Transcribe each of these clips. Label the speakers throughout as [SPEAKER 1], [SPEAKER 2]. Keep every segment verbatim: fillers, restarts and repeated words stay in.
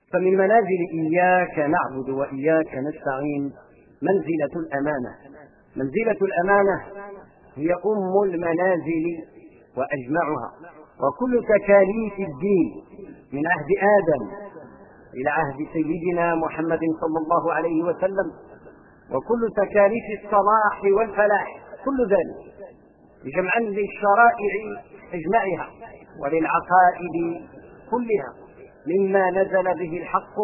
[SPEAKER 1] فمن منازل إياك نعبد وإياك نستعين منزلة الأمانة. منزلة الأمانة هي أم المنازل وأجمعها، وكل تكاليف الدين من عهد آدم إلى عهد سيدنا محمد صلى الله عليه وسلم، وكل تكاليف الصلاح والفلاح، كل ذلك جمعا للشرائع اجمعها وللعقائد كلها، مما نزل به الحق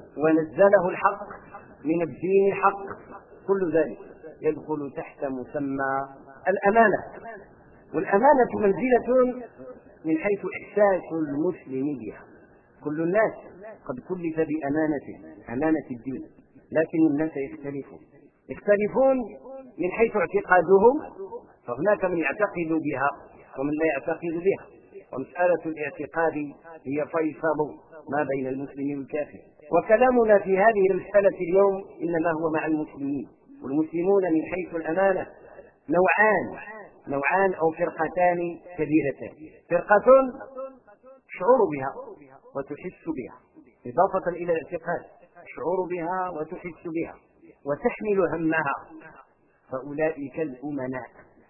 [SPEAKER 1] ونزله الحق من الدين الحق، كل ذلك يدخل تحت مسمى الأمانة. والأمانة منزلة من حيث إحساس المسلم بها. كل الناس قد كلف بأمانة أمانة الدين، لكن الناس يختلفون يختلفون من حيث اعتقادهم، فهناك من يعتقد بها ومن لا يعتقد بها، ومسألة الاعتقاد هي فيصل ما بين المسلم والكافر. وكلامنا في هذه المسألة اليوم إنما هو مع المسلمين. والمسلمون من حيث الأمانة نوعان نوعان أو فرقتان كبيرتان. فرقة تشعر بها وتحس بها إضافة إلى الاعتقاد، تشعر بها وتحس بها وتحمل همها، فأولئك الأمناء.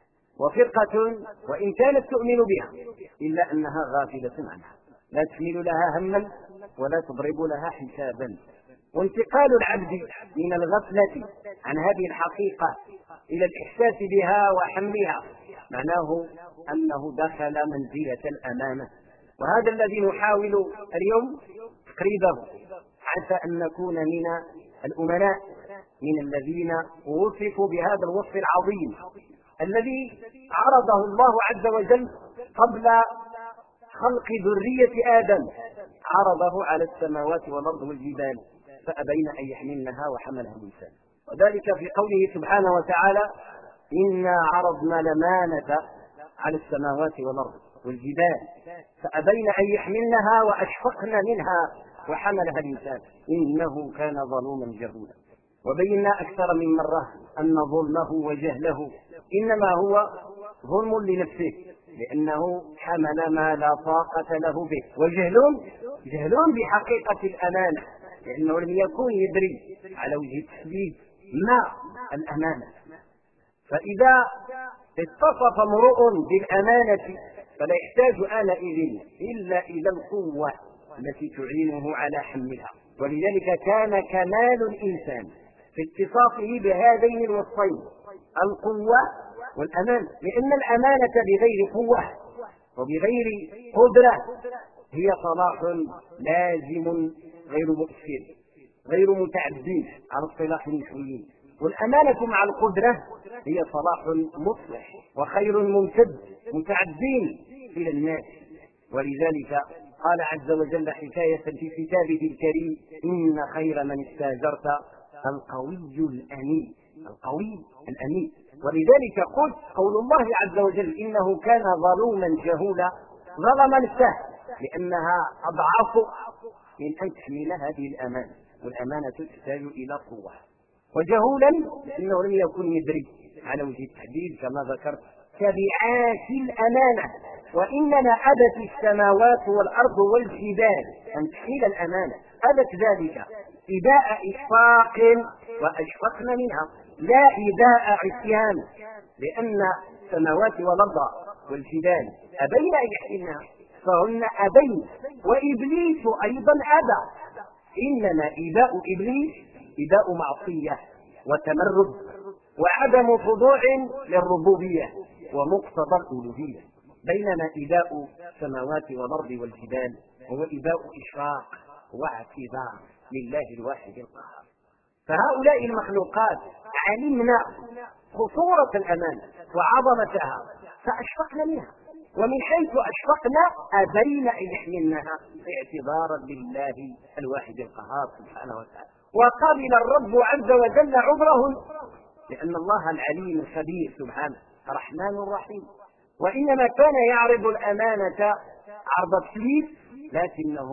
[SPEAKER 1] وفرقة وإن كانت تؤمن بها إلا أنها غافلة عنها، لا تحمل لها هما ولا تضرب لها حسابا. وانتقال العبد من الغفلة عن هذه الحقيقة إلى الإحساس بها وحملها معناه أنه دخل منزلة الأمانة. وهذا الذي نحاول اليوم تقريبه، عسى أن نكون من الأمناء، من الذين وصفوا بهذا الوصف العظيم الذي عرضه الله عز وجل قبل خلق ذرية آدم، عرضه على السماوات والأرض والجبال فأبين أن يحملنها وحملها الإنسان. وذلك في قوله سبحانه وتعالى: إنا عرضنا الأمانة على السماوات والأرض والجبال فأبين أن يحملنها وأشفقن منها وحملها الإنسان إنه كان ظلوما جهولا. وبينا أكثر من مرة أن ظلمه وجهله إنما هو ظلم لنفسه، لأنه حمل ما لا طاقة له به. وجهلون جهلون بحقيقة الأمانة، لأنه لم يكن يدري على وجه التحديد ما الأمانة. فإذا اتصف امرؤ بالأمانة فلا يحتاج آنئذ إلا إلى القوة التي تعينه على حملها. ولذلك كان كمال الإنسان في اتصافه بهذين الوصفين، القوة والأمان، لأن الأمانة بغير قوة وبغير قدرة هي صلاح لازم غير مؤثر غير متعدي على اصطلاح النحويين. والأمانة مع القدرة هي صلاح مصلح وخير ممتد متعدين إلى الناس. ولذلك قال عز وجل حكاية في كتابه الكريم: إن خير من استاجرت القوي الأمين. القوي الأمين. ولذلك قلت قول الله عز وجل: إنه كان ظلوما جهولا. ظلم نفسه لأنها أضعف من أن تحمل هذه الأمانة، والأمانة تحتاج إلى قوة. وجهولا لأنه لم يكن يدري على وجه التحديد كما ذكرت تبعات الأمانة. وإنما أبت السماوات والأرض والجبال أن تحمل الأمانة، أبت ذلك إباء إشفاق وأشفقن منها، لا إباء عصيان، لأن السماوات والأرض والجبال أبين أن يحملنها فهن أبين. وإبليس أيضا أبى، إنما إباء إبليس إباء معصية وتمرد وعدم خضوع للربوبية ومقتضى الألوهية، بينما إباء السماوات والأرض والجبال هو إباء إشفاق واعتذار لله الواحد القهار. فهؤلاء المخلوقات علمنا خطورة الأمانة وعظمتها فأشفقنا منها، ومن حيث أشفقنا أبينا أن يحملنها اعتذارا لله الواحد القهار سبحانه وتعالى. وقبل الرب عز وجل عذرهم، لأن الله العليم الخبير سبحانه الرحمن الرحيم. وإنما كان يعرض الأمانة عرض التكليف، لكنه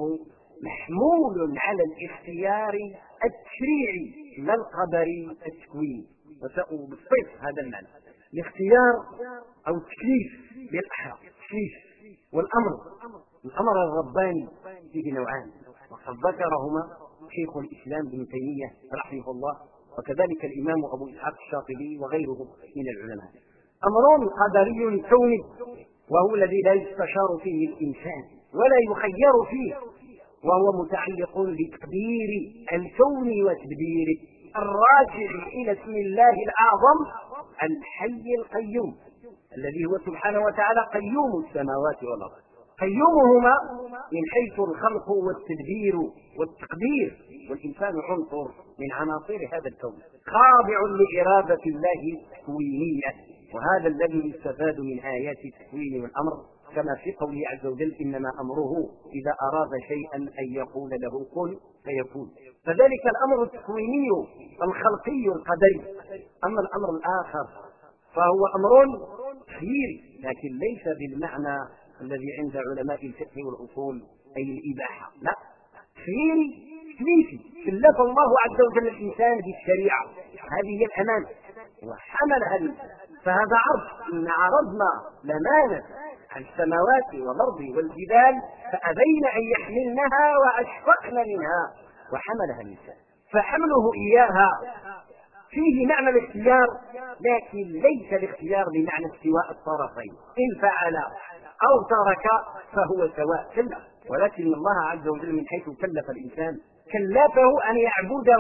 [SPEAKER 1] محمول على الاختيار التشريعي لا القدري التكويني، وسأبسط هذا المعنى. الاختيار أو التكليف بالأحرى، التكليف والأمر. الأمر الرباني فيه نوعان، قد ذكرهما شيخ الإسلام ابن تيمية رحمه الله، وكذلك الإمام أبو إسحاق الشاطبي وغيرهم من العلماء. أمر قدري كوني، وهو الذي لا يستشار فيه الإنسان ولا يخير فيه، وهو متعلق بتقدير الكون وتدبيره، الراجع إلى اسم الله الأعظم الحي القيوم، الذي هو سبحانه وتعالى قيوم السماوات والأرض، قيومهما من حيث الخلق والتدبير والتقدير، والإنسان عنصر من عناصر هذا الكون خاضع لإرادة الله التكوينية، وهذا الذي يستفاد من آيات التكوين والأمر، كما في قوله عز وجل إنما أمره إذا أراد شيئا أن يقول له كن فيكون. فذلك الأمر التكويني الخلقي القدري. أما الأمر الآخر فهو أمر خيري، لكن ليس بالمعنى الذي عند علماء الفقه والأصول أي الإباحة، لا، خيري تكليفي، كلف الله عز وجل الإنسان بالشريعة، هذه هي الأمانة وحملها الإنسان. فهذا عرض، إن عرضنا لمانة عن السماوات والأرض والجبال فأبين أن يحملنها وأشفقن منها وحملها الإنسان، فحمله إياها فيه معنى الاختيار، لكن ليس الاختيار بمعنى استواء الطرفين، إن فعل أو ترك فهو سواء، كلا، ولكن الله عز وجل من حيث كلف الإنسان كلفه أن يعبده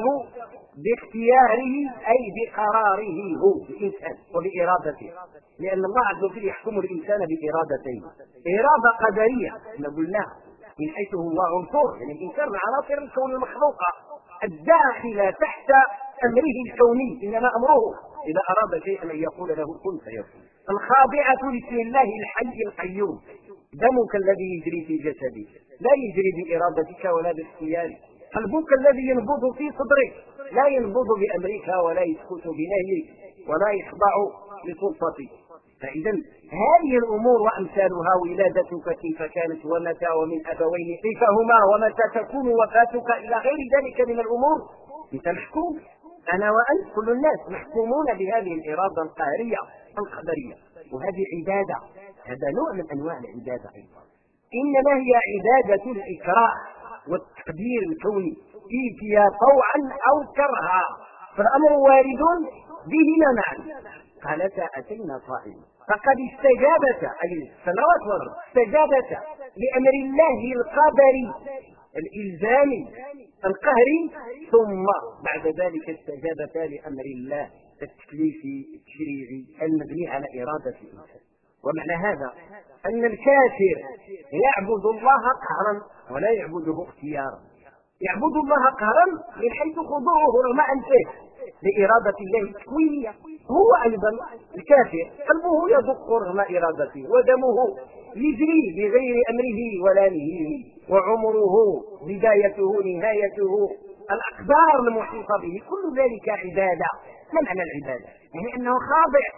[SPEAKER 1] باختياره أي بقراره هو الإنسان وبإرادته، لأن الله عز وجل يحكم الإنسان بإرادتين، إرادة قدرية قلناها من حيث هو عنصر، يعني الإنسان من عناصر الكون المخلوقة الداخلة تحت أمره الكوني، إنما أمره إذا أراد شيئا أن يقول له كن فيكون. الخاضعة لاسم الله الحي القيوم، دمك الذي يجري في جسدك لا يجري بإرادتك ولا باختيارك، قلبك الذي ينبض في صدرك لا ينبض بأمرك ولا يسكت بنهيك ولا يخضع لسلطتك. فإذا هذه الأمور وأمثالها، ولادتك كيف كانت ومتى ومن أبوين كيف هما ومتى تكون وفاتك إلى غير ذلك من الأمور، أنت محكوم، أنا وأنت كل الناس محكومون بهذه الإرادة القهرية القدرية، وهذه عبادة، هذا نوع من أنواع العبادة أيضا، إنما هي عبادة الإكراه والتقدير الكوني، إيتيا طوعا أو كرها، فالأمر وارد بهما معا، قالتا أتينا طائعين، فقد استجابتا أي السماوات والأرض استجابتا لأمر الله القدري الإلزامي القهري، ثم بعد ذلك استجابتا لأمر الله التكليفي التشريعي المبني على إرادة الإنسان. ومعنى هذا أن الكافر يعبد الله قهرا ولا يعبده اختيارا، يعبد الله قهرا من حيث خضوعه رغم أنفه لإرادة الله التكوينية، هو أيضا الكافر قلبه يدق رغم إرادته ودمه يجري بغير أمره ولا نهيه، وعمره بدايته نهايته الأقدار المحيطة به، كل ذلك عبادة. ما معنى العبادة؟ يعني أنه خاضع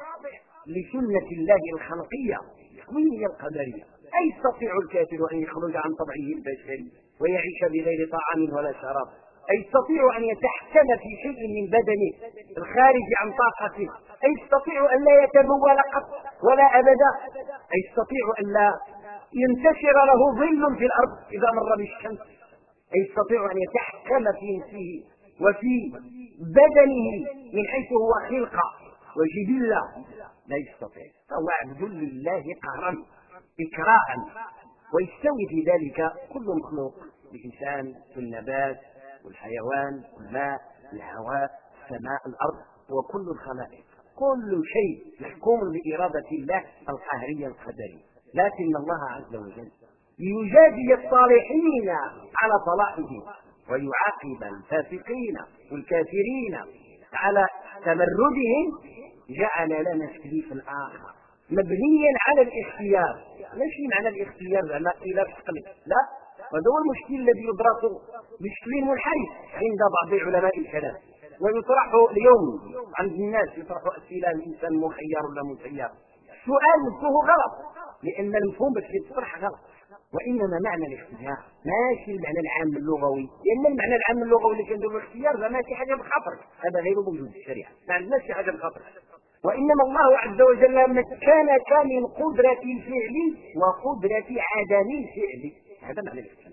[SPEAKER 1] لسنة الله الخلقية التكوينية القدرية. أي يستطيع الكافر أن يخرج عن طبعه البشري ويعيش بغير طعام ولا شراب؟ أي يستطيع أن يتحكم في شيء من بدنه الخارج عن طاقته؟ أي يستطيع أن لا يتبول قط ولا أبدا؟ أي يستطيع أن لا ينتشر له ظل في الأرض إذا مر بالشمس؟ أي يستطيع أن يتحكم في نفسه وفي بدنه من حيث هو خلقة وجبلة؟ لا يستطيع، فهو عبد لله قهرا إكراها، ويستوي في ذلك كل مخلوق، الإنسان والنبات والحيوان والماء الهواء السماء الأرض وكل الخلائق، كل شيء محكوم بإرادة الله القهرية القدرية. لكن الله عز وجل ليجازي الصالحين على صلاحهم ويعاقب الفاسقين والكافرين على تمردهم جعل لنا تكليفا آخر مبنيا على الاختيار. ماشي معنى الاختيار زعما الى التقليد، لا، وهذا هو المشكل الذي يدرس بشكل منحرف عند بعض علماء الكلام، ويطرح اليوم عند الناس، يطرح اسئله الانسان مخير ولا مسير. السؤال نفسه غلط، لان المفهوم باش يطرح غلط، وانما معنى الاختيار ماشي المعنى العام اللغوي، لان المعنى العام اللغوي اللي كنديروا الاختيار ده ماشي حاجه بخاطرك، هذا غير موجود في الشريعه، ما عندناش شي حاجه بخاطرك. وإنما الله عز وجل مكنك من قدرة الفعل وقدرة عدم الفعل، هذا معنى الاختيار.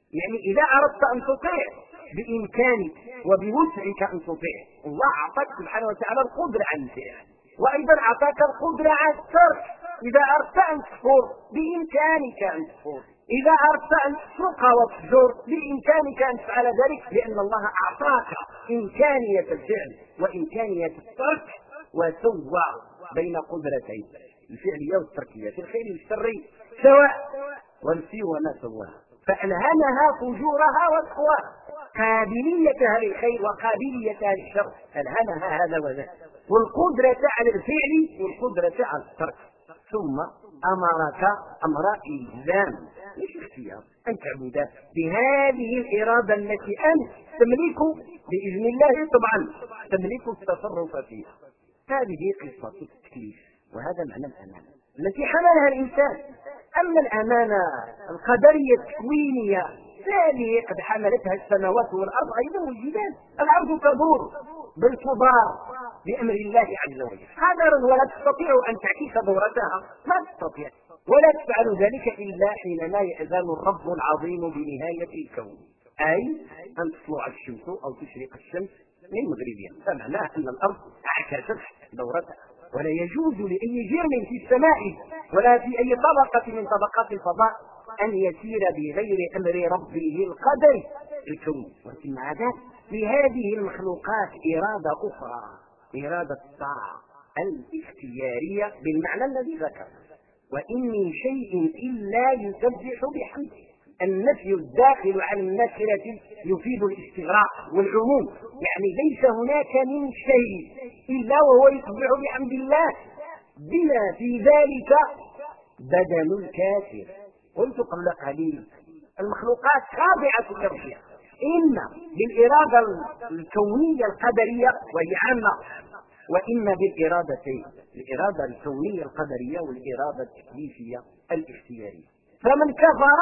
[SPEAKER 1] يعني إذا أردت أن تطيع بإمكانك وبوسعك أن تطيع، الله أعطاك سبحانه وتعالى القدرة على الفعل، وأيضا أعطاك القدرة على الترك. إذا أردت أن تكفر بإمكانك أن تكفر، إذا أردت أن تسرق وتفجر بإمكانك أن تفعل ذلك، لأن الله أعطاك إمكانية الفعل وإمكانية الترك، وسوى بين قدرتين الفعلية والتركية في الخير والشر سواء، ونسي وما سواها، فألهمها فجورها وتقواها، قابليتها للخير وقابليتها للشر، ألهمها هذا وذاك، والقدرة على الفعل والقدرة على الترك. ثم أمرك أمر إلزام مش اختيار أن تعبد بهذه الإرادة التي أنت تملك بإذن الله، طبعا تملك التصرف فيها. هذه قصة التكليف، وهذا معنى الأمانة التي حملها الإنسان. أما الأمانة القدرية التكوينية هذه قد حملتها السماوات والأرض أيضا والجبال. الأرض تدور بل تدار بأمر الله عز وجل قدرا، ولا تستطيع أن تعكس دورتها، ما تستطيع، ولا تفعل ذلك إلا حينما يأذن الرب العظيم بنهاية الكون، أي أن تطلع الشمس أو تشرق الشمس من مغربها، فمعناه أن الأرض عكست دورتها. ولا يجوز لأي جرم في السماء ولا في أي طبقة من طبقات الفضاء أن يسير بغير أمر ربه القدر الكوني. ولكن مع ذلك لهذه المخلوقات إرادة أخرى، إرادة الطاعة الاختيارية بالمعنى الذي ذكر، وإن من شيء إلا يسبح بحمده. النفي الداخل على النكرة يفيد الاستغراق والعموم، يعني ليس هناك من شيء إلا وهو يسبح بحمد الله، بما في ذلك بدل الكافر. قلت قبل قليل المخلوقات خاضعة للرشية، إما بالإرادة الكونية القدرية وهي عامة، وإما بالإرادتين، الإرادة الكونية القدرية والإرادة التكليفية الاختيارية. فمن كفر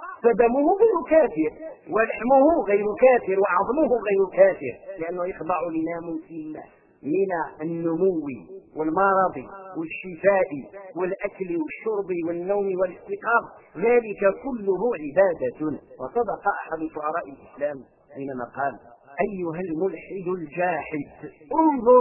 [SPEAKER 1] فدمه غير كافر، ولحمه غير كافر، وعظمه غير كافر، لأنه يخضع لناموس الله من النمو والمرض والشفاء والأكل والشرب والنوم والاستيقاظ، ذلك كله عبادة. وصدق أحد شعراء الإسلام حينما قال: أيها الملحد الجاحد انظر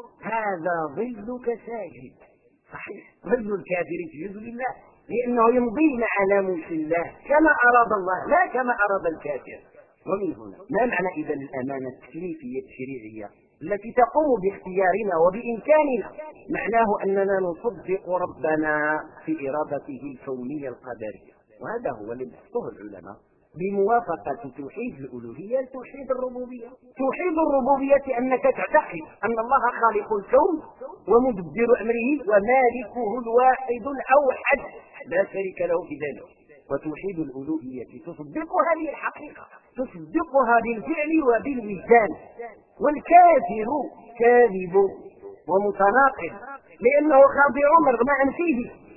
[SPEAKER 1] هذا ظلك ساجد. صحيح، ظل الكافر سجود لله، لأنه يمضي مع ناموس الله كما أراد الله لا كما أراد الكافر. ومن هنا ما معنى إذن الأمانة التكليفية التشريعية التي تقوم باختيارنا وبإمكاننا؟ معناه أننا نصدق ربنا في إرادته الكونية القدرية، وهذا هو الذي يذكره العلماء بموافقة توحيد الألوهية لتوحيد الربوبية. توحيد الربوبية أنك تعتقد أن الله خالق الكون ومدبر أمره ومالكه الواحد الأوحد لا شريك له في ذلك. وتوحيد الألوهية تصدق هذه الحقيقة، تصدقها بالفعل وبالوجدان. والكافر كاذب ومتناقض، لأنه خاضع رغم أنفه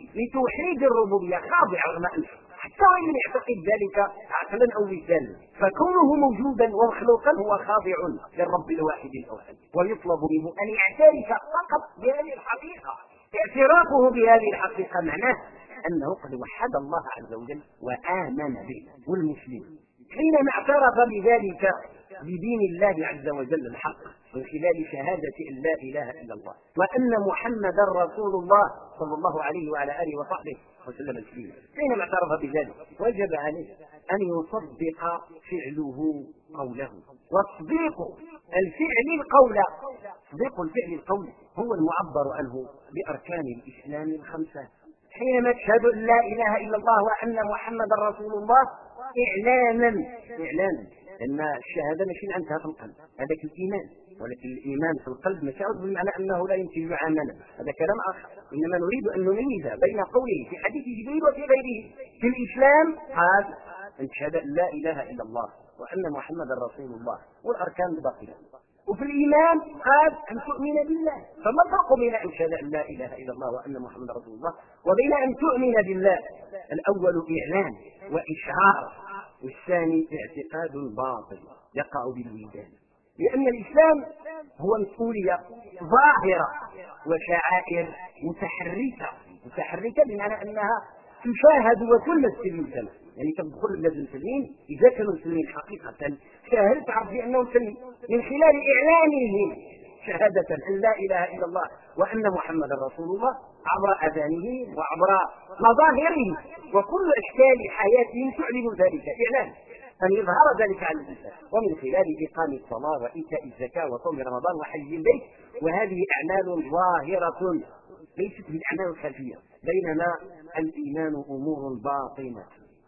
[SPEAKER 1] لتوحيد الربوبية، خاضع رغم أنفه حتى وإن يعتقد ذلك عقلا أو وجدانا. فكونه موجودا ومخلوقا هو خاضع للرب الواحد الأوحد، ويطلب منه أن يعترف فقط بهذه الحقيقة. اعترافه بهذه الحقيقة معناه أنه قد وحد الله عز وجل وآمن به. والمسلم حينما اعترف بذلك بدين الله عز وجل الحق من خلال شهادة أن لا إله إلا الله وأن محمدا رسول الله صلى الله عليه وعلى آله وصحبه وسلم تسليما، حينما اعترف بذلك وجب عليه أن يصدق فعله قوله. وتصديق الفعل القول، تصديق الفعل القول هو المعبر عنه بأركان الإسلام الخمسة. حينما تشهد أن لا إله إلا الله وأن محمدا رسول الله إعلانا إعلانا أن الشهادة ماشي عندها في القلب، هذاك الإيمان، ولكن الإيمان في القلب مش بمعنى أنه لا ينتج عملا، هذا كلام آخر. إنما نريد أن نميز بين قوله في حديث جبريل وفي غيره. في الإسلام قال أن تشهد أن لا إله إلا الله وأن محمدا رسول الله والأركان الباقية. وفي الإيمان قال أن تؤمن بالله. فما الفرق بين أن تشهد أن لا إله إلا الله وأن محمدا رسول الله وبين أن تؤمن بالله؟ الأول إعلان وإشعار، والثاني اعتقاد باطل يقع بالوجدان. لأن الإسلام هو مسؤولية ظاهرة وشعائر متحركة، متحركة بمعنى أنها تشاهد وتلمس في المجتمع. يعني كتدخل بلاد المسلمين إذا كانوا مسلمين حقيقة سهل تعرف بأنهم مسلمين من خلال إعلانهم شهادة أن لا إله إلا الله وأن محمدا رسول الله عبر أذانهم وعبر مظاهرهم وكل أشكال حياتهم تعلن ذلك إعلان أن يظهر ذلك على الإنسان ومن خلال إقام الصلاة وإيتاء الزكاة وصوم رمضان وحج البيت. وهذه أعمال ظاهرة ليست بالأعمال الخفية بينما الإيمان أمور باطنة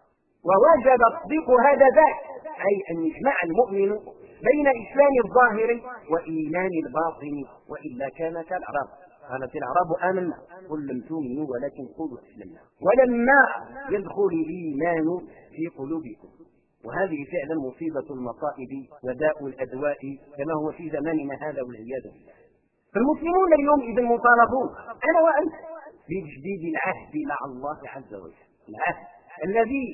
[SPEAKER 1] ووجب تصديق هذا ذاك أي أن يجمع المؤمن بين إسلام الظاهر وإيمان الباطن وإلا كان كالأعراب قالت الأعراب آمنا قل لم تؤمنوا ولكن قولوا أسلمنا ولما يدخل الإيمان في قلوبكم. وهذه فعلا مصيبة المصائب وداء الأدواء كما هو في زماننا هذا والعياذ بالله. فالمسلمون اليوم إذا مطالبون أنا وأنت بتجديد العهد مع الله عز وجل، العهد الذي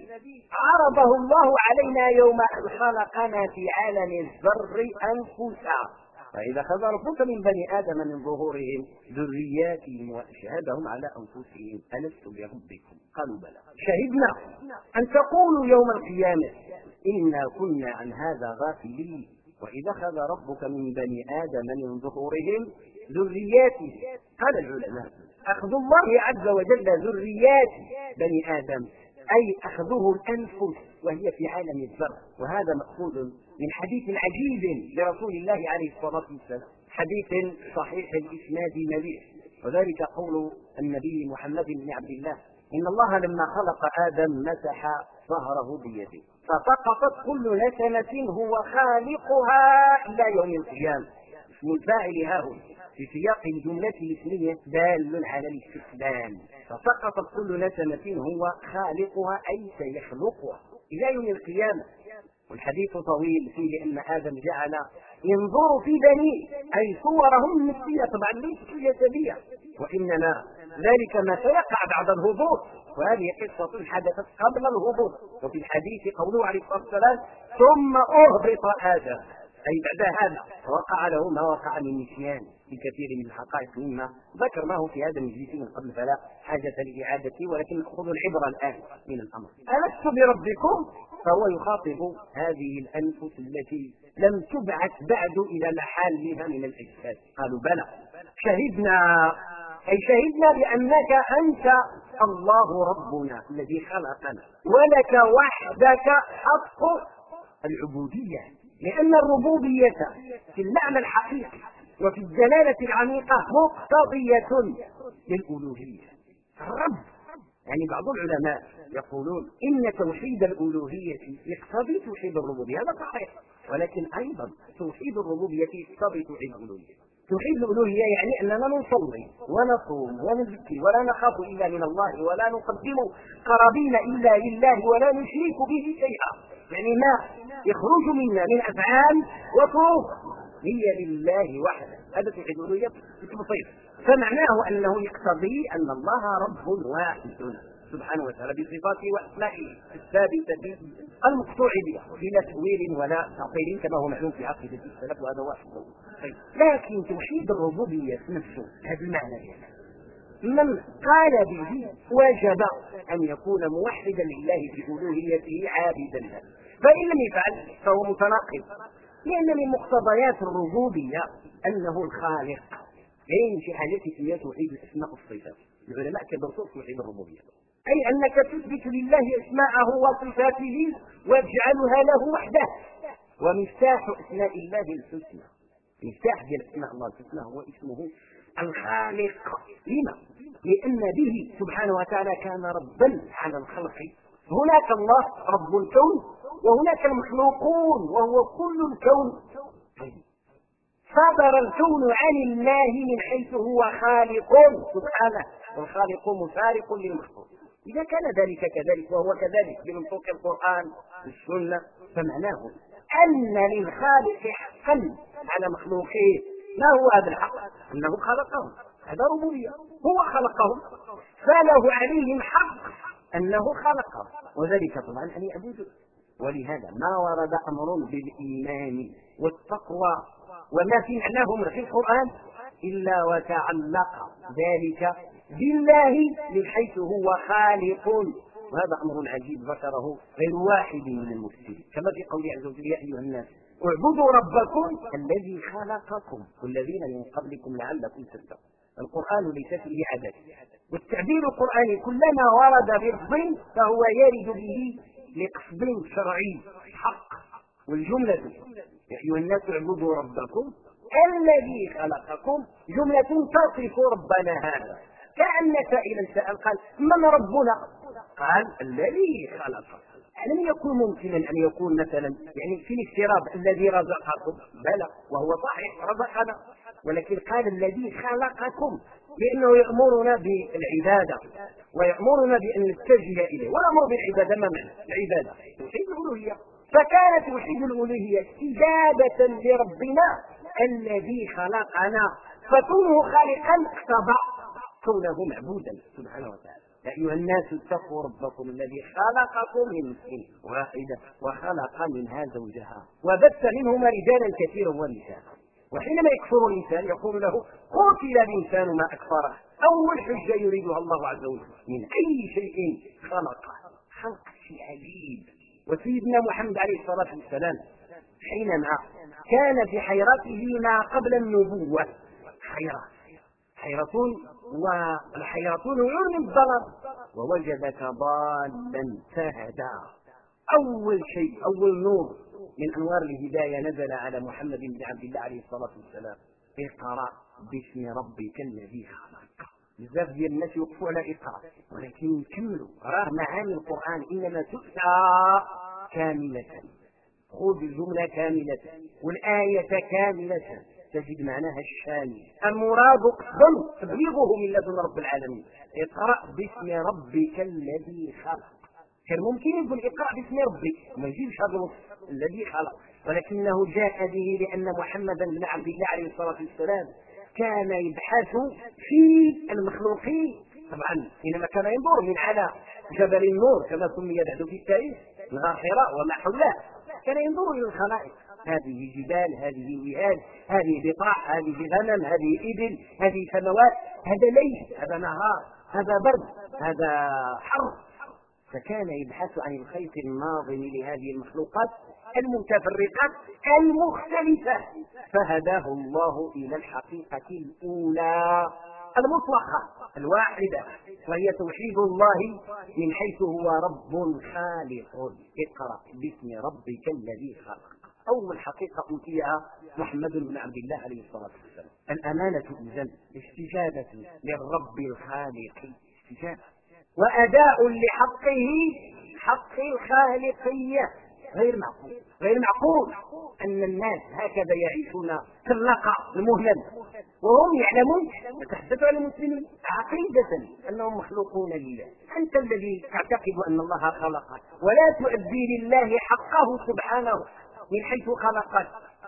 [SPEAKER 1] عرضه الله علينا يوم أن خلقنا في عالم الذر أنفسا فإذا أخذ ربك من بني آدم من ظهورهم ذرياتهم وأشهدهم على أنفسهم ألست بربكم قالوا بلى شهدنا أن تقولوا يوم القيامة إنا كنا عن هذا غافلين وإذا أخذ ربك من بني آدم من ظهورهم ذرياتهم. قال العلماء أخذ الله عز وجل ذريات بني آدم أي أخذه الأنفس وهي في عالم الذر. وهذا مأخوذ من حديث عجيب لرسول الله عليه الصلاة والسلام حديث صحيح الإسناد مليح وذلك قول النبي محمد بن عبد الله إن الله لما خلق آدم مسح ظهره بيده فسقطت كل نسمة هو خالقها إلى يوم القيامة. اسم الفاعل ها هو في سياق الجملة الاسمية دال على الاستقلال فسقطت كل نسمة هو خالقها أي سيخلقها إلى يوم القيامة. والحديث طويل فيه أن آدم جعل ينظر في بنيه أي صورهم النفسية طبعا ليست جسدية وإنما ذلك ما سيقع بعد الهبوط وهذه قصة حدثت قبل الهبوط. وفي الحديث قوله عليه الصلاة والسلام ثم أهبط آدم أي بعد هذا وقع له ما وقع من نسيان في كثير من الحقائق مما ذكرناه في هذا المجلس من قبل فلا حاجة لإعادته ولكن نأخذ العبرة الآن من الأمر. ألست بربكم فهو يخاطب هذه الأنفس التي لم تبعث بعد إلى محلها من الأجساد قالوا بلى شهدنا أي شهدنا بأنك أنت الله ربنا الذي خلقنا ولك وحدك حق العبودية لأن الربوبية في المعنى الحقيقي وفي الدلالة العميقة مقتضية للألوهية. الرب يعني بعض العلماء يقولون إن توحيد الألوهية يقتضي توحيد الربوبية هذا صحيح ولكن أيضا توحيد الربوبية يقتضي توحيد الألوهية. توحيد الألوهية يعني أننا نصلي ونصوم ونزكي ولا نخاف إلا من الله ولا نقدم قرابين إلا لله ولا نشرك به شيئا يعني ما يخرج منا من أفعال وطرق هي لله وحده هذا توحيد الألوهية بسيط. فمعناه أنه يقتضي أن الله رب واحد سبحانه وتعالى بصفاته وأسمائه الثابتة المقطوع بها بلا تأويل ولا تعطيل كما هو معلوم في عقيدة السلف وهذا واحد. طيب. لكن توحيد الربوبية نفسه هذا المعنى يعني. من قال به وجب أن يكون موحدا لله في ألوهيته عابدا له فإن لم يفعل فهو متناقض لأن من مقتضيات الربوبية أنه الخالق أي في حاجة اسمها توحيد الأسماء والصفات. العلماء كبروا توحيد الربوبية أي أنك تثبت لله أسماءه وصفاته وتجعلها له وحده. ومفتاح أسماء الله الحسنى مفتاح ديال أسماء الله الحسنى هو اسمه الخالق. لما؟ لأن به سبحانه وتعالى كان ربا على الخلق. هناك الله رب الكون وهناك المخلوقون وهو كل الكون. صدر الكون عن الله من حيث هو خالق سبحانه والخالق مفارق للمخلوق. إذا كان ذلك كذلك وهو كذلك بمنطوق القرآن والسنة فمعناه أن للخالق حقا على مخلوقه. ما هو هذا الحق؟ أنه خلقهم هذا ربوبية هو خلقهم فله عليهم حق أنه خلقهم وذلك طبعا أن يعبدوا. ولهذا ما ورد أمر بالإيمان والتقوى وما في معناهم في القرآن إلا وتعلق ذلك بالله من حيث هو خالق وهذا أمر عجيب ذكره غير واحد من المفسرين، كما في قوله عز وجل: يا أيها الناس اعبدوا ربكم الذي خلقكم والذين من قبلكم لعلكم تتقون. القرآن ليس فيه عدد، والتعبير القرآني كلما ورد بلفظ فهو يرد به لقصد شرعي حق. والجملة يا أيها الناس اعبدوا ربكم الذي خلقكم جملة تصف ربنا هذا، كأن سائلا سأل قال: من ربنا؟ قال: الذي خلقكم. لم يكن ممكنا أن يكون مثلا يعني في الافتراض الذي رزقكم، بلى وهو صحيح رزقنا، ولكن قال الذي خلقكم لأنه يأمرنا بالعبادة ويأمرنا بأن نتجه إليه، والأمر بالعبادة ما معنى العبادة؟ توحيد الألوهية. فكانت توحيد الألوهية استجابة لربنا الذي خلقنا، فكونه خالقا اقتضى كونه معبودا سبحانه وتعالى. يا أيها الناس اتقوا ربكم الذي خلقكم من نفس واحدة وخلق منها زوجها وبث منهما رجالا كثيرا ونساء. وحينما يكفر الإنسان يقول له: قتل الإنسان ما أكفره. أول حجة يريدها الله عز وجل: من أي شيء خلقه. خلق شيء عجيب. وسيدنا محمد عليه الصلاة والسلام حينما كان في حيرته ما قبل النبوة، حيرة حيرة والحيرة نوع من الضلال، ووجدك ضالا فهدى. أول شيء أول نور من أنوار الهداية نزل على محمد بن عبد الله عليه الصلاة والسلام: اقرأ باسم ربك الذي خلق. بزاف ديال الناس يوقفوا على اقرأ، ولكن يكملوا. راه معاني القرآن إنما تؤتى كاملة. خذ الجملة كاملة والآية كاملة تجد معناها الشامل. المراد قصدا تبليغه من لدن رب العالمين. اقرأ باسم ربك الذي خلق. كان ممكن يقول اقرأ باسم ربك وما يجيبش هذا الوصف الذي خلق، ولكنه جاء به لأن محمدا بن عبد الله عليه الصلاة والسلام كان يبحث في المخلوقين. طبعا حينما كان ينظر من على جبل النور كما سمي بعد في التاريخ غار حراء وما حوله، كان ينظر الى الخلائق: هذه جبال، هذه وهاد، هذه بقاع، هذه غنم، هذه ابل، هذه سماوات، هذا ليل، هذا نهار، هذا برد، هذا حر. فكان يبحث عن الخيط الناظم لهذه المخلوقات المتفرقات المختلفة، فهداه الله إلى الحقيقة الأولى المطلقة الواحدة، وهي توحيد الله من حيث هو رب خالق. اقرأ باسم ربك الذي خلق. أول حقيقة أوتيها محمد بن عبد الله عليه الصلاة والسلام الأمانة، إذن استجابة للرب الخالق، استجابة وأداء لحقه حق الخالقية. غير معقول غير معقول أن الناس هكذا يعيشون في اللقاء المهلل وهم يعلمون. نتحدث عن المسلمين عقيدة أنهم مخلوقون لله. أنت الذي تعتقد أن الله خلقك ولا تؤدي لله حقه سبحانه من حيث خلقك،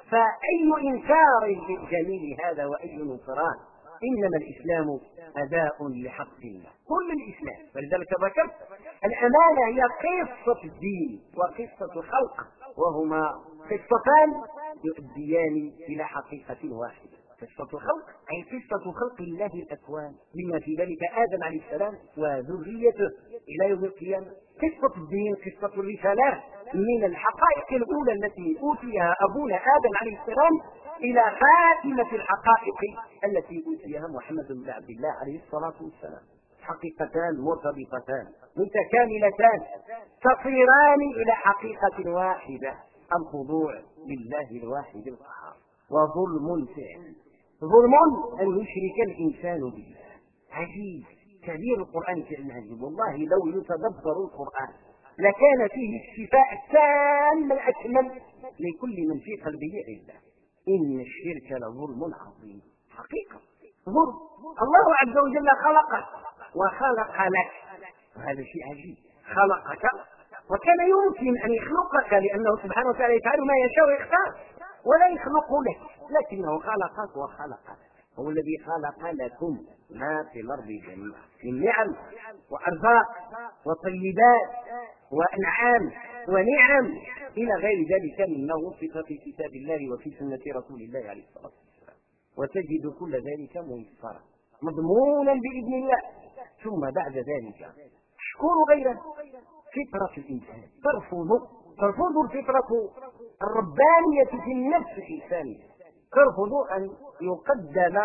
[SPEAKER 1] فأي إنكار للجميل هذا وأي نصران؟ إنما الإسلام أداء لحق الله، كل الإسلام. ولذلك ذكرت الأمانة هي قصة الدين وقصة الخلق، وهما قصتان يؤديان إلى حقيقة واحدة. قصة الخلق أي قصة خلق الله الأكوان، بما في ذلك آدم عليه السلام وذريته إلى يوم القيامة. قصة الدين قصة الرسالات من الحقائق الأولى التي أوتيها أبونا آدم عليه السلام إلى خاتمة الحقائق التي أوتيها محمد بن عبد الله عليه الصلاة والسلام. حقيقتان مرتبطتان متكاملتان تصيران إلى حقيقة واحدة: الخضوع لله الواحد القهار، وظلم فعل. ظلم أن يشرك الإنسان بالله. عجيب كبير القرآن كأن عجيب. والله لو يتدبر القرآن لكان فيه الشفاء التام الأكمل لكل من في قلبه عله. إن الشرك لظلم عظيم. حقيقة ظلم. الله عز وجل خلقك وخلق لك، وهذا شيء عجيب. خلقك وكان يمكن أن يخلقك لأنه سبحانه وتعالى يفعل ما يشاء ويختار ولا يخلق لك، لكنه خلقك وخلقك. هو الذي خلق لكم ما في الأرض جميعا من نعم وأرزاق وطيبات وأنعام ونعم إلى غير ذلك مما وصف في كتاب الله وفي سنة رسول الله عليه الصلاة والسلام. وتجد كل ذلك ميسرا مضمونا بإذن الله. ثم بعد ذلك شكون غيره؟ فطرة الإنسان ترفض ترفض الفطرة الربانية في النفس الإنسانية، ترفض أن يقدم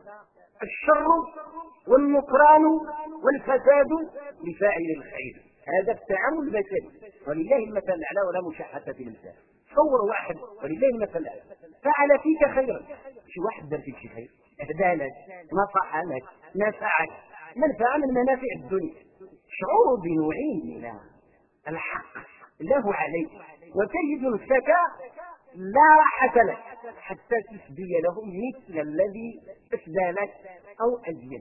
[SPEAKER 1] الشر والنكران والفساد لفاعل الخير. هذا التعامل البشري، ولله المثل الأعلى ولا مشحة في الإنسان. تصور واحد ولله المثل الأعلى فعل فيك خيرا، شي واحد دار فيك شي خير، اهدى لك، نصح لك، نفعك منفعة من منافع الدنيا، شعور بنوعين من الحق له عليك، وتجد نفسك لا راحة لك حتى تسدي له مثل الذي أسدى لك أو أزيد.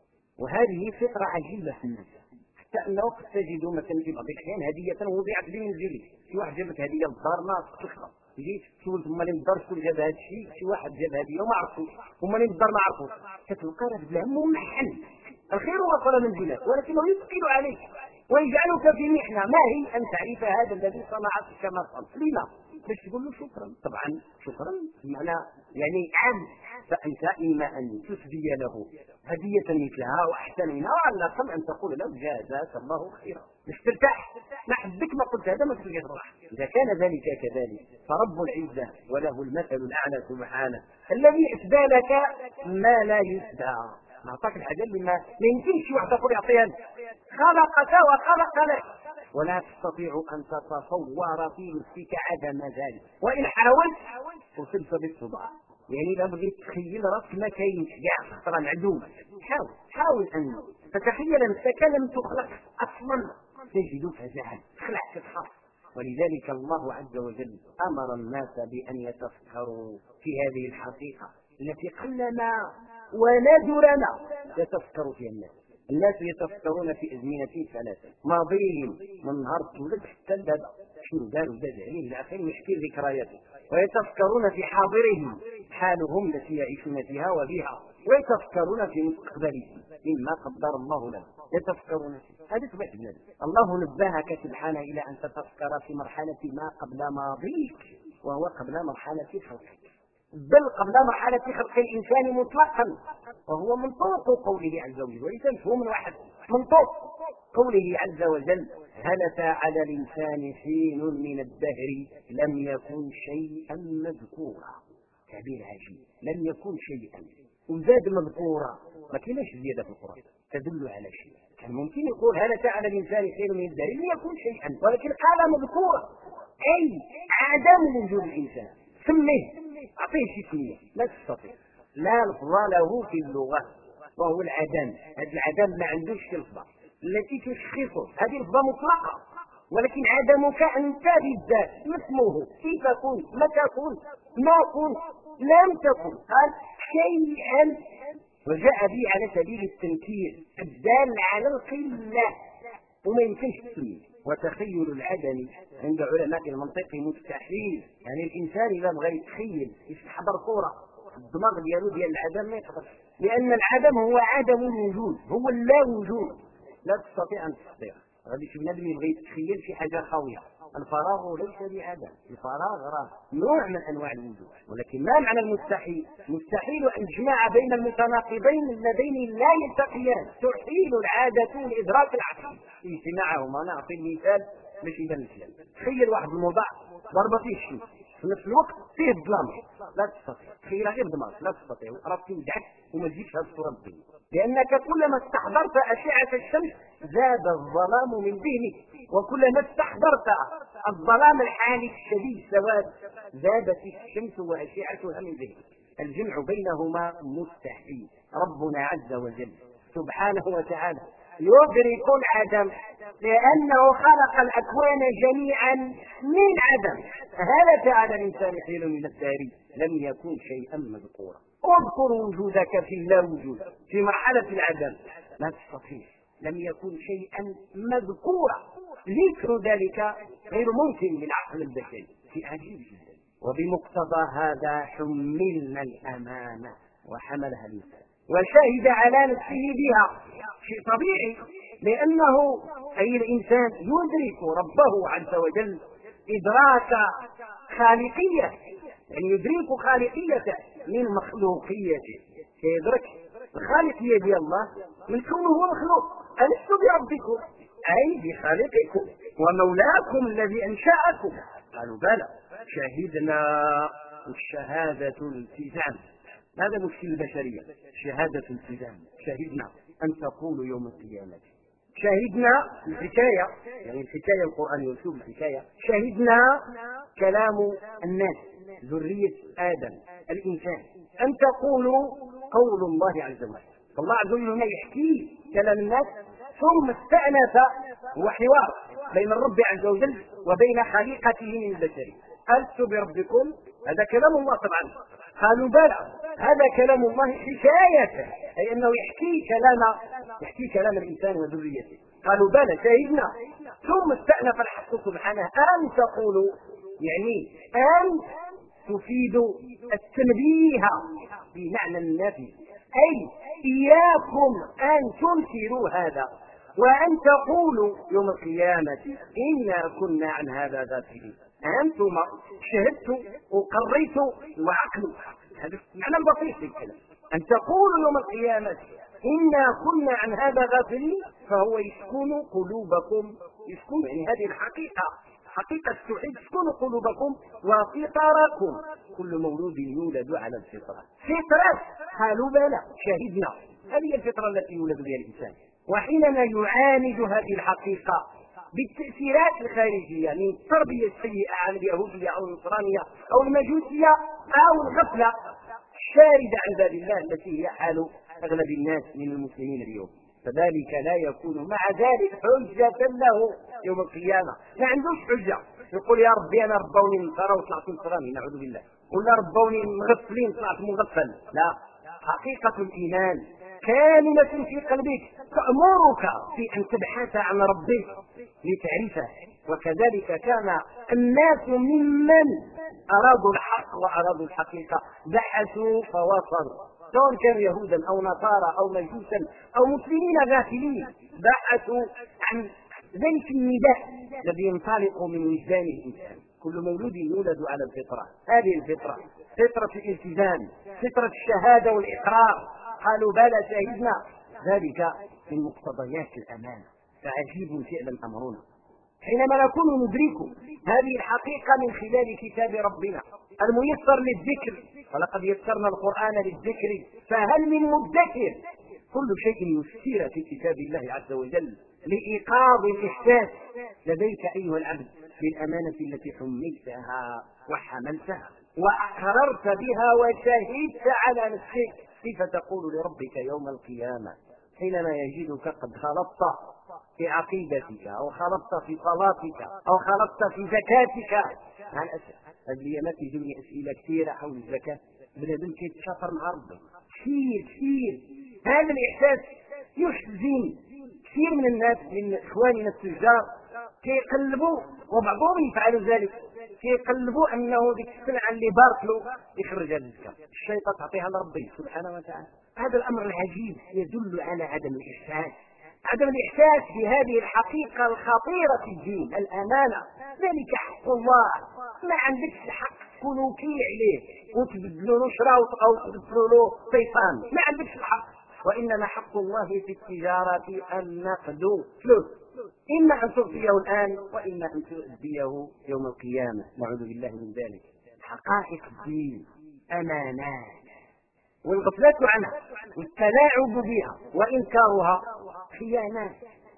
[SPEAKER 1] وهذه فطرة عجيبة في الناس، حتى أنه قد تجد مثلا في بعض الأحيان هدية وضعت بمنزلك، شي واحد جابت هدية للدار ما تخلص، جيت سولت هما اللي الدار شكون جاب هذا الشيء، شي واحد جاب هدية وما عرفوش، هما اللي الدار ما عرفوش، كتلقى راه بالهم ومحن الخير وصل منزلك، ولكنه يثقل عليك ويجعلك في محنة. ما هي؟ أن تعرف هذا الذي صنعك كما صنع. لما؟ باش تقول له شكرا. طبعا شكرا معنى يعني عام، فأنت إما أن تسدي له هدية مثلها وأحسن منها، وعلى الأقل أن تقول له جزاك الله خيرا، باش ترتاح. ما حبك ما قلت هذا ما تلقى الراحة. إذا كان ذلك كذلك فرب العزة وله المثل الأعلى سبحانه الذي أسدى لك ما لا يسدى، نعطاك الحاجة اللي ما يمكنش واحد يقول يعطيها، خلقك وخلق لك، ولا تستطيع أن تتصور في نفسك عدم ذلك، وإن حاولت وصلت بالصداع. يعني إذا بغيت تخيل راسك ما كاينش كاع خطرة معدومة، حاول حاول أن تتخيل نفسك لم تخلق أصلا، تجد فزعا خلعت تخاف. ولذلك الله عز وجل أمر الناس بأن يتفكروا في هذه الحقيقة التي قلما ونادرنا يتفكر فيها الناس. الناس يتفكرون في أزمنة ثلاثة، ماضيهم من نهار تولد حتى البابا شنو داروا داز عليه إلى آخره يحكي ذكرياته، ويتفكرون في حاضرهم حالهم التي يعيشون فيها وبها، ويتفكرون في مستقبلهم مما قدر الله لهم يتفكرون فيه. هذه طبيعة الناس. الله نبهك سبحانه إلى أن تتفكر في مرحلة ما قبل ماضيك، وهو قبل مرحلة خلقك، بل قبل مرحلة خلق الإنسان مطلقا، وهو منطوق قوله عز وجل، وليس هو من واحد، منطوق قوله عز وجل هل أتى على الإنسان حين من الدهر لم يكن شيئا مذكورا. تعبير عجيب، لم يكن شيئا وزاد مذكورا، ما كاينش زيادة في القرآن تدل على شيء. كان ممكن يقول هل أتى على الإنسان حين من الدهر لم يكن شيئا، ولكن قال مذكورا أي عدم وجود الإنسان، سميه أعطيه شي سمية، لا تستطيع، لا لفظ له في اللغة وهو العدم. هذا العدم ما عندوش لفظة التي تشخصه، هذه لفظة مطلقة، ولكن عدمك أنت بالذات اسمه كيف كنت، متى كنت، ما كنت، لم تكن، قال شيئا، وجاء به على سبيل التنكير الدال على القلة وما يمكنش تسميه. وتخيل العدم عند علماء المنطق مستحيل، يعني الإنسان إذا بغى يتخيل يستحضر صورة الدماغ ديالو ديال العدم ما يقدرش، لأن العدم هو عدم الوجود، هو اللا وجود، لا تستطيع أن تستطيع. غادي شي بنادم يبغي يتخيل شي حاجة خاوية، الفراغ ليس بعدم، الفراغ راه نوع من أنواع الوجود، ولكن ما معنى المستحيل؟ مستحيل أن تجمع بين المتناقضين اللذين لا يلتقيان، تحيل العادة الإدراك العقلي اجتماعهما. نعطي المثال باش يبان الكلام. تخيل واحد الموضع ضربة فيه الشمس في نفس الوقت فيه الظلام، لا تستطيع تخيلها غير دماغ، لا تستطيع، راك توجعك وما تجيبش هذه الصورة الدنيا، لأنك كلما استحضرت أشعة الشمس زاد الظلام من ذهنك، وكلما استحضرت الظلام الحالي الشديد سواد زادت الشمس وأشعتها من ذهنك. الجمع بينهما مستحيل. ربنا عز وجل سبحانه وتعالى يدرك العدم لأنه خلق الأكوان جميعا من عدم. هل أتى على الإنسان حين من الدهر لم يكن شيئا مذكورا. اذكر وجودك في اللا وجود في مرحلة العدم، لا تستطيع، لم يكن شيئا مذكورا. ذكر ذلك غير ممكن للعقل البشري، في عجيب جدا. وبمقتضى هذا حملنا الأمانة وحملها الإنسان وشهد على نفسه بها، شيء طبيعي، لأنه أي الإنسان يدرك ربه عز وجل إدراك خالقية، يعني يدرك خالقيته من مخلوقيته، يدرك الخالقية ديال الله من كونه هو مخلوق. ألست بربكم أي بخالقكم ومولاكم الذي أنشأكم. قالوا بلى شهدنا. الشهادة الالتزام، هذا مشكل البشرية. شهادة الالتزام، شهدنا أن تقولوا يوم القيامة. شهدنا الحكاية، يعني الحكاية القرآن يسوب الحكاية. شهدنا كلام الناس، ذرية آدم الإنسان، أن تقولوا قول الله عز وجل. فالله عز وجل هنا يحكي كلام الناس ثم استأنف، هو حوار بين الرب عز وجل وبين خليقته من البشر. ألست بربكم، هذا كلام الله طبعا. قالوا بلى هذا كلام الله حكاية، أي أنه يحكي كلام يحكي كلام الإنسان وذريته. قالوا بلى شهدنا. ثم استأنف الحق سبحانه أن تقولوا، يعني أن تفيد التنبيه بمعنى النفي، أي إياكم أن تنكروا هذا وأن تقولوا يوم القيامة إنا كنا عن هذا غافلين. أنتم شهدتوا وقريتوا وعقلوا، هذا معنى بسيط الكلام. أن تقولوا يوم القيامة إنا كنا عن هذا غافلين، فهو يسكن قلوبكم، يسكن يعني هذه الحقيقة، حقيقة التوحيد تسكن قلوبكم وفطركم. كل مولود يولد على الفطرة. فطرة، قالوا بلى شهدنا، هذه الفطرة التي يولد بها الإنسان. وحينما يعاند هذه الحقيقة بالتأثيرات الخارجية من التربية السيئة على اليهودية أو النصرانية أو المجوسية أو الغفلة الشاردة عن باب الله التي هي حال أغلب الناس من المسلمين اليوم، فذلك لا يكون مع ذلك حجة له يوم القيامة. ما عندوش حجة يقول يا ربي أنا ربوني نصارى وطلعت نصراني نعوذ بالله، ولا ربوني مغفلين طلعت مغفل. لا، حقيقة الإيمان كامنة في قلبك تأمرك في أن تبحث عن ربك لتعرفه. وكذلك كان الناس ممن أرادوا الحق وأرادوا الحقيقة بحثوا فوصلوا، سواء كانوا يهودا أو نصارى أو مجوسا أو مسلمين غافلين، بحثوا عن ذلك النداء الذي ينطلق من وجدان الإنسان. كل مولود يولد على الفطرة، هذه الفطرة فطرة الالتزام، فطرة الشهادة والإقرار. قالوا بلى شهدنا، ذلك من مقتضيات الأمانة. فعجيب فعلا أمرنا حينما نكون ندرك هذه الحقيقة من خلال كتاب ربنا الميسر للذكر، ولقد يسرنا القرآن للذكر فهل من مدكر. كل شيء يسير في كتاب الله عز وجل لإيقاظ الإحساس لديك أيها العبد بالأمانة التي حملتها وحملتها وأقررت بها وشهدت على نفسك. كيف تقول لربك يوم القيامة حينما يجدك قد خلطت في عقيدتك أو خلطت في صلاتك أو خلطت في زكاتك؟ مع الأسف هذه الأيامات يجوني أسئلة كثيرة حول الزكاة، بنادم كيتشاطر مع ربي كثير كثير. هذا الإحساس يحزن كثير من الناس، من إخواننا التجار كيقلبوا، وبعضهم يفعل ذلك، كيقلبوا أنه ذيك السلعة اللي باركلو يخرج هذا الزكاة، الشيطان تعطيها لربي سبحانه وتعالى. هذا الأمر العجيب يدل على عدم الإحساس، عدم الإحساس بهذه الحقيقة الخطيرة في الدين، الأمانة. ذلك حق الله، ما عندكش الحق تكون وكيل عليه وتبدلوا له شراء أو تبدلوا له طيفان، ما عندكش الحق. وإنما حق الله في التجارة النقد فلوس، إما أن تؤتيه الآن وإما أن تؤديه يوم القيامة، نعوذ بالله من ذلك. حقائق الدين أمانات، والغفلة عنها والتلاعب بها وإنكارها خيانات،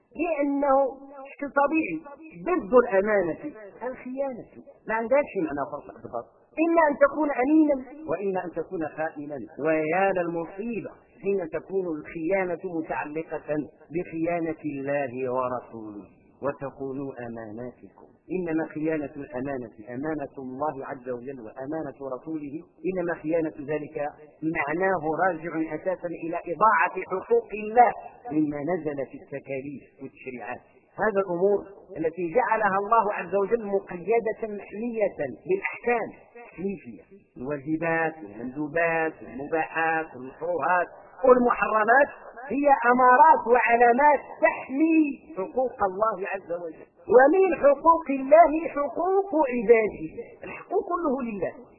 [SPEAKER 1] لأنه شيء طبيعي ضد الأمانة الخيانة، ما عندهاش معنى فرق أكبر. إما أن تكون أمينا وإما أن تكون خائنا، ويا للمصيبة حين تكون الخيانة متعلقة بخيانة الله ورسوله وتخونوا أماناتكم. إنما خيانة الأمانة أمانة الله عز وجل وأمانة رسوله، إنما خيانة ذلك معناه راجع أساسا إلى إضاعة حقوق الله مما نزل في التكاليف والتشريعات. هذا الأمور التي جعلها الله عز وجل مقيدة محمية بالأحكام التكليفية، الواجبات والمندوبات والمباحات والمكروهات والمحرمات، هي أمارات وعلامات تحمي حقوق الله عز وجل. ومن حقوق الله حقوق عباده، الحقوق كله لله،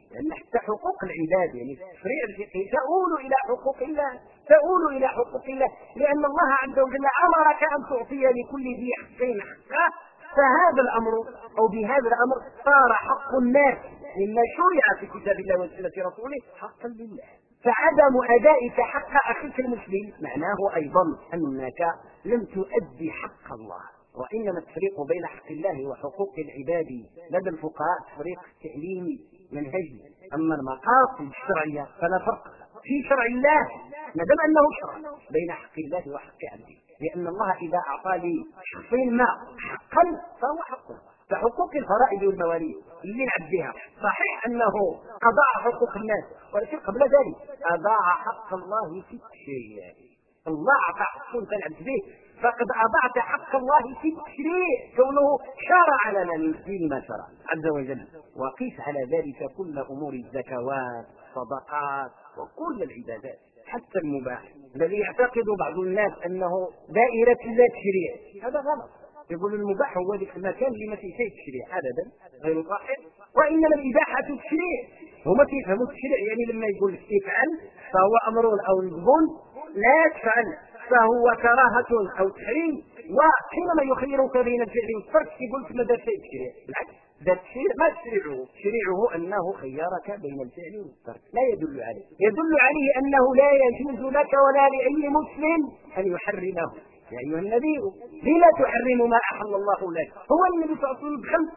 [SPEAKER 1] لأن حتى حقوق العباد يعني التشريع الفقهي تؤول إلى حقوق الله تؤول إلى حقوق الله، لأن الله عز وجل أمرك أن تعطي لكل ذي حق حقه، فهذا الأمر أو بهذا الأمر صار حق الناس مما شرع في كتاب الله وسنة رسوله حقا لله. فعدم أدائك حق أخيك المسلم معناه أيضا أنك لم تؤدي حق الله. وإنما التفريق بين حق الله وحقوق العباد لدى الفقهاء تفريق تعليمي منهجي، أما المقاصد الشرعية فلا فرق في شرع الله ما دام أنه شرع بين حق الله وحق عبده، لأن الله إذا أعطى لي شخص ما حقا فهو حقه. فحقوق الفرائض والمواريث اللي نعديها صحيح أنه أضاع حقوق الناس، ولكن قبل ذلك أضاع حق الله في التشريع. الله أعطى حق فالعبد به، فقد أضعت حق الله في التشريع كونه شرع لنا من دين ما شرع عز وجل. وقيس على ذلك كل أمور الزكوات الصدقات وكل العبادات حتى المباح الذي يعتقد بعض الناس أنه دائرة لا تشريع، هذا غلط. يقول المباح هو ذلك المكان اللي ما فيه شيء تشريع أبدا غير صحيح، وإنما الإباحة تشريع. هما كيفهموا التشريع يعني لما يقول لك افعل فهو أمر أو ندب لا تفعل فهو كراهة أو تحريم، وحينما يخيرك بين الفعل والترك يقول لك ماذا شيء تشريع. بالعكس ذا التشريع ما تشريعه، تشريعه أنه خيرك بين الفعل والترك، لا يدل عليه يدل عليه أنه لا يجوز لك ولا لأي مسلم أن يحرمه. يا أيها النبي لما تحرم ما أحل الله لك؟ هو النبي صلى الله عليه وسلم دخل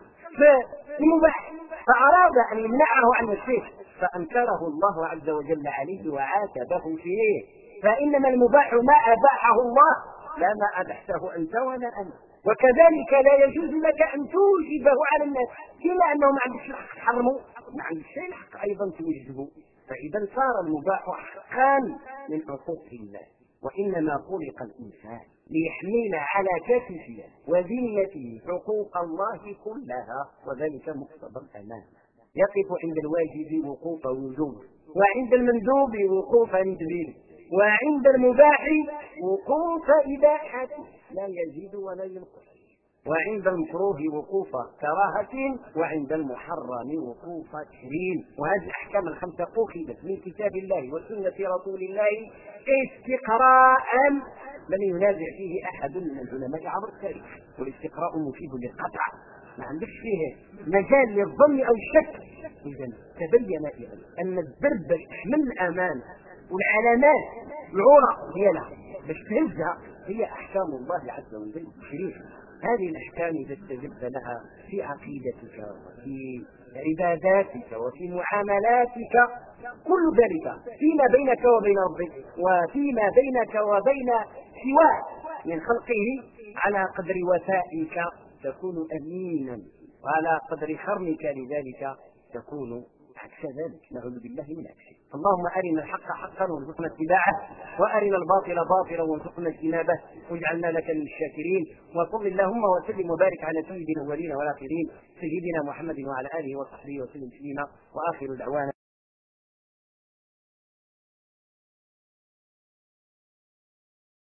[SPEAKER 1] في المباح فأراد أن يمنعه عن الشيء فأنكره الله عز وجل عليه وعاتبه فيه. فإنما المباح ما أباحه الله لا ما أبحته أنت ولا أنا. وكذلك لا يجوز لك أن توجبه على الناس، كما أنه ما عندك الحق تحرمه ما عندك شيء الحق أيضا توجبه. فإذا صار المباح حقا من حقوق الله. وإنما خلق الإنسان ليحمل على كتفه وذمته حقوق الله كلها، وذلك مقتضى الأمان. يقف عند الواجب وقوف وجوب، وعند المندوب وقوف ندب، وعند المباح وقوف إباحة لا يزيد ولا ينقص، وعند المكروه وقوف كراهة، وعند المحرم وقوف تحريم. وهذه الأحكام الخمسة أخذت من كتاب الله وسنة رسول الله استقراء لم ينازع فيه أحد من العلماء عبر التاريخ. والاستقراء مفيد للقطع، ما عندكش فيه مجال للظن أو الشك. إذا تبين إذن أن الدرب من الأمان والعلامات العرى ديالها باش تهزها هي أحكام الله عز وجل الشريف. هذه الأحكام إذا استجبت لها في عقيدتك وفي عباداتك وفي معاملاتك كل ذلك فيما بينك وبين ربك وفيما بينك وبين سواه من خلقه على قدر وفائك تكون أمينا، وعلى قدر حرمك لذلك تكون عكس ذلك، نعوذ بالله من عكسه. اللهم أرنا الحق حقا وارزقنا اتباعه، وأرنا الباطل باطلا وارزقنا اجتنابه، واجعلنا لك من الشاكرين. وصل اللهم وسلم وبارك على سيد الأولين والآخرين سيدنا محمد وعلى آله وصحبه وسلم تسليما، وآخر دعوانا